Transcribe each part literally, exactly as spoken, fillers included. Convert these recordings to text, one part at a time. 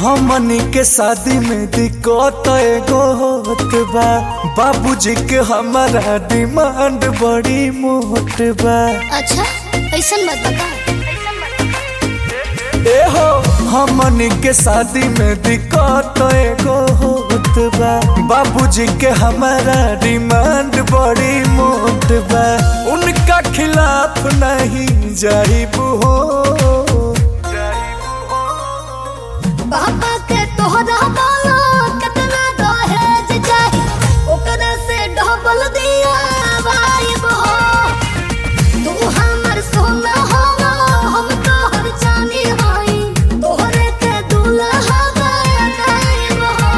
हमनी के शादी में दिक्कत एगो होत बा। बाबूजी के हमारा डिमांड बड़ी मोट बा। अच्छा ऐसा मत बता। ए हो हमनी के शादी में दिक्कत एगो होत बा। बाबूजी के हमारा डिमांड बड़ी मोट बा। उनका खिलाफ नहीं जाइबू हो। बाबा के तोहरा बोलो कितना दहेज चाही, ओकरा से डबल दिया वाइब हो। तू हमर सोना हो, हम तोहर चांदी हई, तोहरे के दूल्हा बनाइब हो।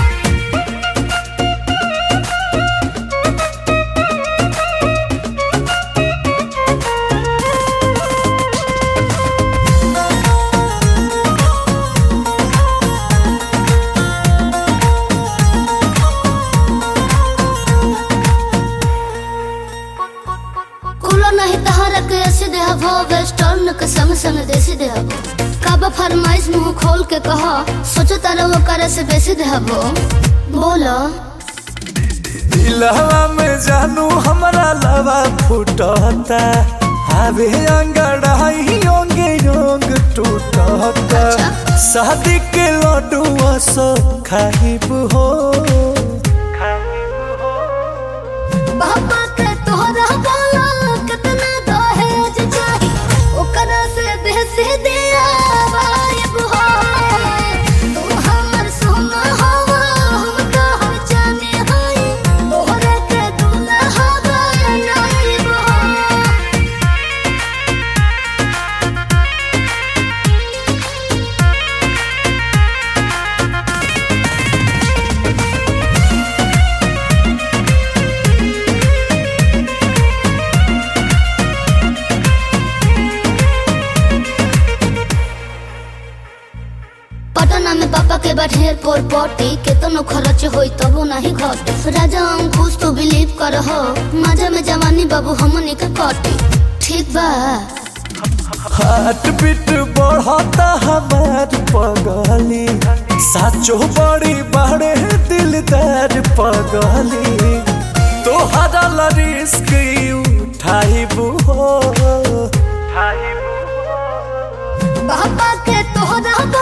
नहीं तहरा के ऐसे देहबो, वेस्टर्न के संग संग देसी देहबो। काबा फरमाइश मुंह खोल के कहा, सोचो तारा वो करे से बेसी देहबो। बोलो दिलवा में जानू हमरा लवा फुटता। आवे अंगड़ाई योंगे योंग टूटता। शादी के लड्डुआ सो खाइब हो। बाबा के तोहरा बोलो कितना दहेज चाही, ओकरा से बेसी दिया वाइब हो। तू हमर सोना हो, हम तोहर चांदी हई, तोहरे के दूल्हा बनाइब हो। पटना में पापा के ढेर पोर पोटी, केतनो खर्च होई तबो नहीं घटे। राजा अंकुश तो बिलीव कर हो, मजा में जवानी बाबू हमनी के कटी। ठीक बा हार्ट बीट बढ़ता हमार पगली। साचो बड़ी बड़े दिलदार पगली। तोहरा ला रिस्क उठाइबू हो। बाबा के तोहरा